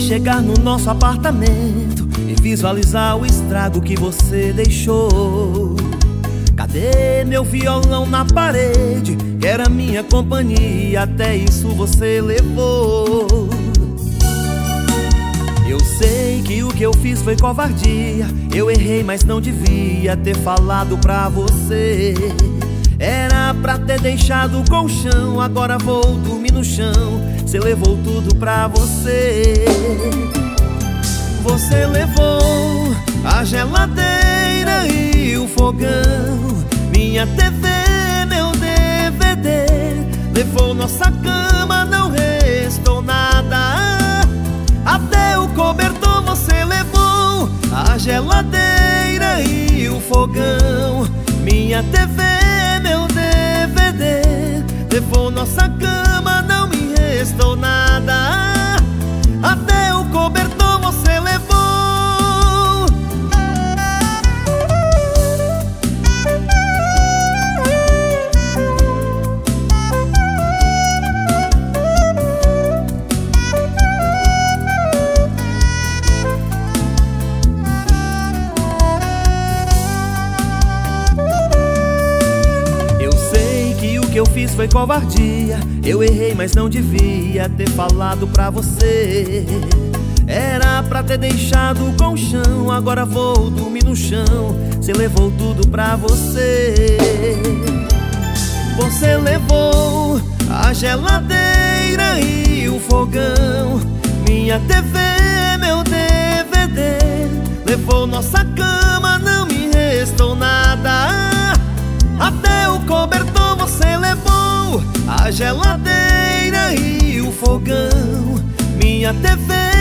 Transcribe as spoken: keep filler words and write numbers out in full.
chegar no nosso apartamento e visualizar o estrago que você deixou. Cadê meu violão na parede, que era minha companhia? Até isso você levou. Eu sei que o que eu fiz foi covardia. Eu errei, mas não devia ter falado pra você. Era pra ter deixado o colchão, agora vou dormir no chão. Cê levou tudo pra você. Você levou a geladeira e o fogão, minha T V, meu D V D. Levou nossa cama, não restou nada. Até o cobertor você levou. A geladeira e o fogão, minha T V, meu D V D. Levou nossa cama, não me restou nada. Até o cobertor você levou. O que eu fiz foi covardia. Eu errei, mas não devia ter falado pra você. Era pra ter deixado o colchão, agora vou dormir no chão. Cê levou tudo pra você. Você levou a geladeira e o fogão, minha T V, meu D V D. Levou nossa cama, não me restou nada. Até o cobertor você levou. A geladeira e o fogão, minha T V,